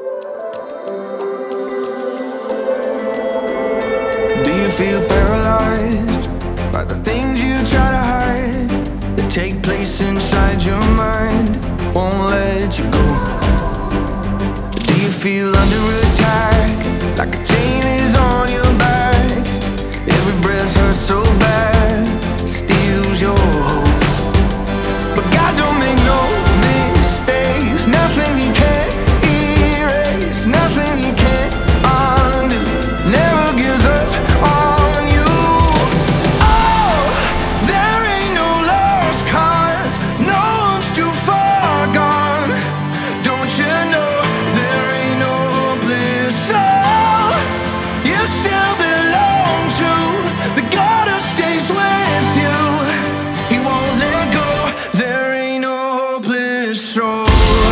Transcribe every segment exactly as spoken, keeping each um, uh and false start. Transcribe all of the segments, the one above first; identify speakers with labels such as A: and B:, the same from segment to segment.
A: Do you feel paralyzed by the things you try to hide that take place inside your mind, won't let you go? Do you feel under attack, like a chain is on your back? Every breath hurts so bad, steals your hope. But God don't make no mistakes, nothing He can't erase, nothing He can't undo, never gives up on you. Oh, there ain't no lost cause, no one's too far gone. Don't you know there ain't no hopeless soul? You still belong to the God who stays with you. He won't let go, there ain't no hopeless soul.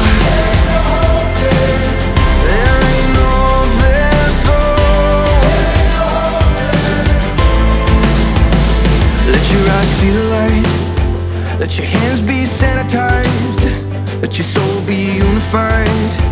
A: There ain't no hopeless soul. Let your eyes see the light, let your hands be sanitized, let your soul be unified.